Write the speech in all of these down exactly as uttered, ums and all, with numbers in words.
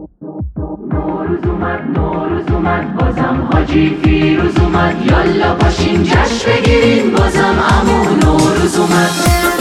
نوروز اومد نوروز اومد بازم حاجی فیروز اومد، یالا باشین جشن بگیرین بازم عمو نوروز اومد.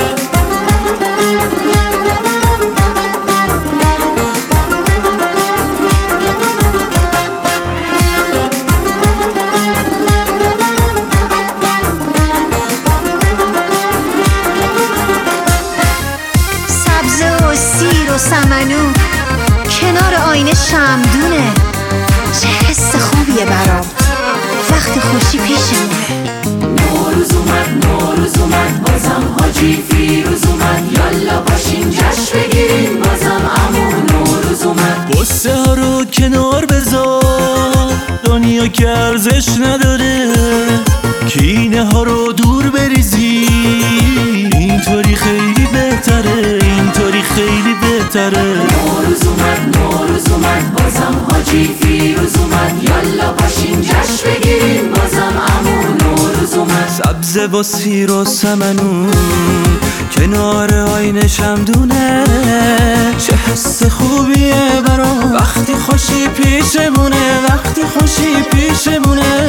سبزه و سیر و سمنو کنار آینه شمدونه، چه حس خوبیه برام وقت خوشی پیشمونه. نوروز اومد نوروز اومد بازم حاجی فیروز اومد، یالا باشین جشن بگیرین بازم عمو نوروز اومد. غصه ها رو کنار بذار، دنیا که ارزش نداره، کینه ها رو دور بریزی، اینطوری خیلی بهتره، اینطوری خیلی بهتره. نوروز اومد نوروز اومد بازم حاجی فیروز اومد، یالا باشین جشن بگیرین بازم عمو نوروز اومد. سبزه و سیر و سمنو کنار آینه شمدونه، چه حس خوبیه برام وقتی خوشی پیشمونه، وقتی خوشی پیشمونه.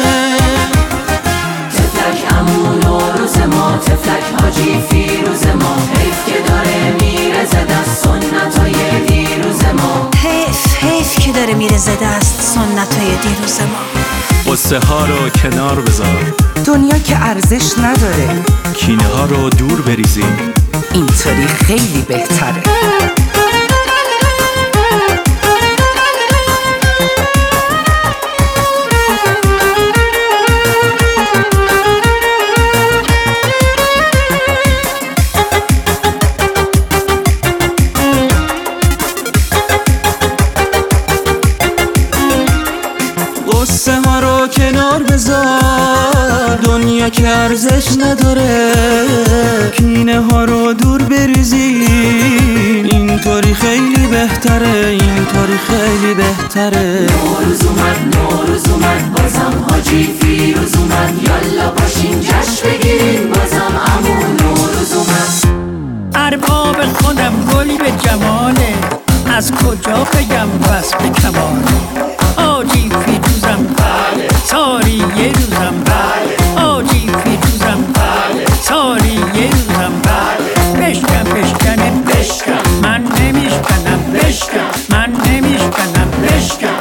تفلک عمو نوروز ما، تفلک حاجی فیروز ما، حیف که داره میره ز دست سنتای دیروز ما. حیف حیف که داره میره ز دست سنتای دیروز ما. غصه ها رو کنار بذار، دنیا که ارزش نداره، کینه ها رو دور بریزیم، اینطوری خیلی بهتره. غصه ها رو کنار بذار، دنیا که ارزش نداره، کینه ها رو دور بریزی، اینطوری خیلی بهتره، اینطوری خیلی بهتره. نوروز اومد نوروز اومد بازم حاجی فیروز اومد، یالا باشین جشن بگیرین بازم عمو نوروز اومد. ارباب خودم گلی به جماله، از کجا بگم بس به کماله. آجی فیروزم بله، سالی یه روزم بله، آجی فیروزم بله، سالی یه روزم بله. بشکن بشکنه بشکن، من نمیشکنم بشکن، من نمیشکنم بشکن.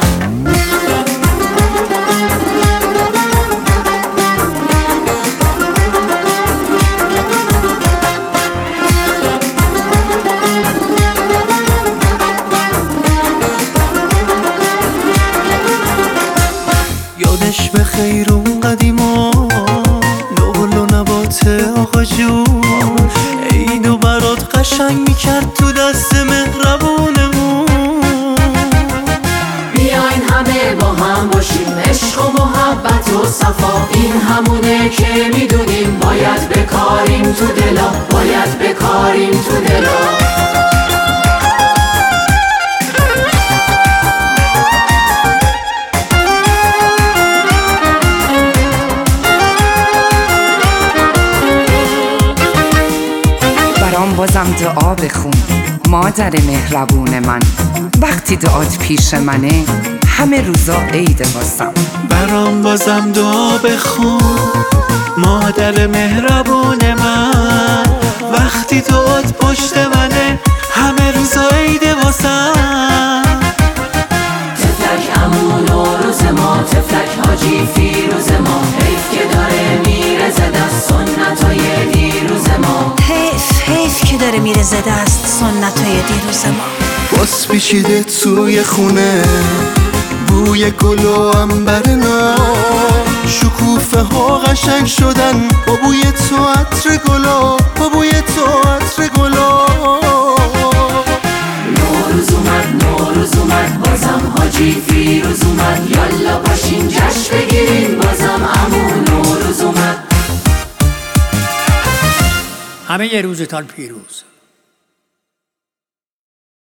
یادش به خیر اون قدیما، نقل و نبات آقا جون، عیدو برات قشنگ میکرد تو دست مهربونمون. بیاین همه با هم باشیم، عشق و محبت و صفا، این همونه که میدونیم باید بکاریم تو دلا، باید بکاریم تو دلا. برام بازم دعا بخون مادر مهربون من، وقتی دعات پیش منه همه روزا عید واسم. برام بازم دعا بخون مادر مهربون من، وقتی دعات پشت منه همه روزا عید واسم. تفلک عمو نوروز ما، تفلک حاجی فیروز ما، حیف که داره میره ز دست سنتای دیروز ما. حیف حیف که داره میره ز دست سنتای دیروز ما. باز پیچیده توی خونه بوی گل و عنبر ناب، شکوفه ها قشنگ شدن با بوی تو عطر گلا، با بوی تو عطر گلا. نوروز اومد نوروز اومد بازم حاجی فیروز اومد، یالا باشین جشن بگیرین بازم عمو نوروز اومد. همه یه روزتان پیروز.